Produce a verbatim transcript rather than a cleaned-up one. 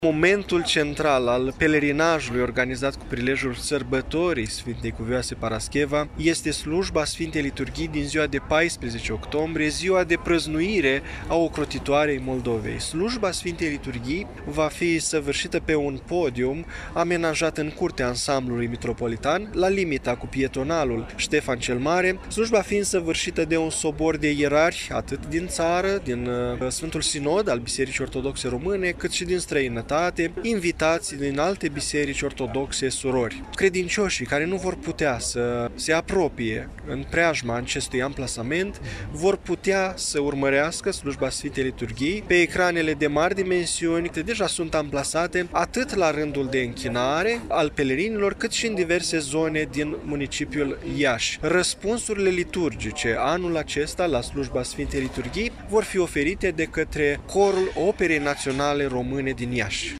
Momentul central al pelerinajului organizat cu prilejul sărbătorii Sfintei Cuvioase Parascheva este slujba Sfintei Liturghii din ziua de paisprezece octombrie, ziua de prăznuire a ocrotitoarei Moldovei. Slujba Sfintei Liturghii va fi săvârșită pe un podium amenajat în curtea ansamblului mitropolitan, la limita cu pietonalul Ștefan cel Mare, slujba fiind săvârșită de un sobor de ierarhi atât din țară, din Sfântul Sinod al Bisericii Ortodoxe Române, cât și din străinătate, invitați din alte biserici ortodoxe surori. Credincioșii care nu vor putea să se apropie în preajma acestui amplasament vor putea să urmărească slujba Sfintei Liturghii pe ecranele de mari dimensiuni, care deja sunt amplasate atât la rândul de închinare al pelerinilor, cât și în diverse zone din municipiul Iași. Răspunsurile liturgice anul acesta la slujba Sfintei Liturghii vor fi oferite de către Corul Operei Naționale Române din Iași.